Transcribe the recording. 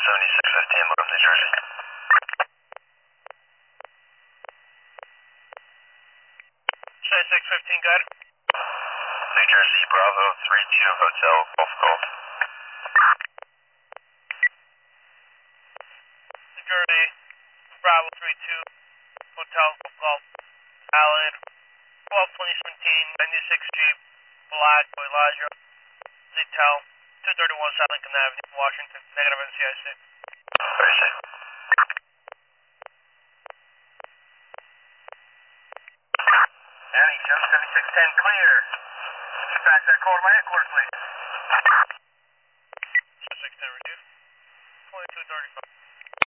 7615, Locum, New Jersey. Say 615, got it. New Jersey, Bravo 32 Hotel, Golf Golf. New Jersey, Bravo 32, Hotel, Golf, Allen, 12-2017, 96 Jeep, Black, Elijah, Zitel, 231 South Lincoln Avenue, Washington, negative NCIC. Very safe. Annie, Joe 7610, clear. Dispatch that call to my headquarters, please. 610 reduced, 2235.